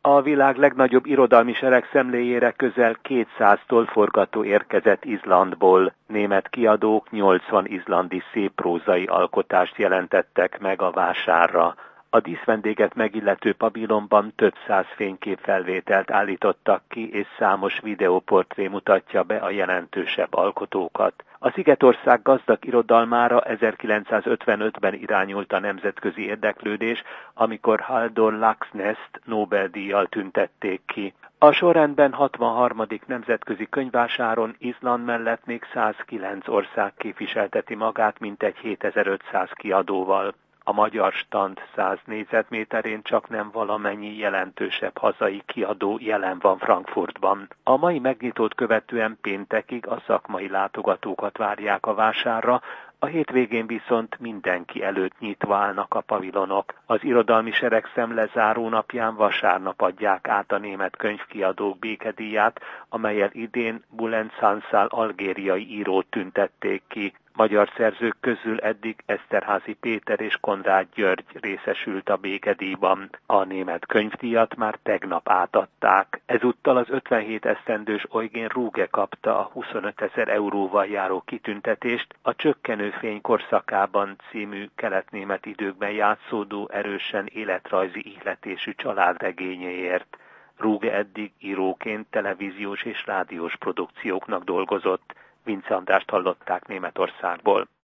A világ legnagyobb irodalmi seregszemléjére közel 200 tolforgató érkezett Izlandból. Német kiadók 80 izlandi szépprózai alkotást jelentettek meg a vásárra. A díszvendéget megillető pavilonban több száz fényképfelvételt állítottak ki, és számos videóportré mutatja be a jelentősebb alkotókat. A Szigetország gazdag irodalmára 1955-ben irányult a nemzetközi érdeklődés, amikor Halldór Laxness-t Nobel-díjjal tüntették ki. A sorrendben 63. nemzetközi könyvvásáron Izland mellett még 109 ország képviselteti magát mintegy 7500 kiadóval. A magyar stand 100 négyzetméterén csaknem valamennyi jelentősebb hazai kiadó jelen van Frankfurtban. A mai megnyitót követően péntekig a szakmai látogatókat várják a vásárra, a hétvégén viszont mindenki előtt nyitva állnak a pavilonok. Az irodalmi seregszem lezáró napján vasárnap adják át a német könyvkiadók békedíját, amellyel idén Bülent Sansal algériai írót tüntették ki. Magyar szerzők közül eddig Eszterházy Péter és Konrád György részesült a békedíjban. A német könyvdíjat már tegnap átadták. Ezúttal az 57 esztendős Eugen Ruge kapta a 25 000 euróval járó kitüntetést a Csökkenő fény korszakában című keletnémet időkben játszódó erősen életrajzi ihletésű családregényéért. Ruge eddig íróként televíziós és rádiós produkcióknak dolgozott. Vince Andrást hallották Németországból.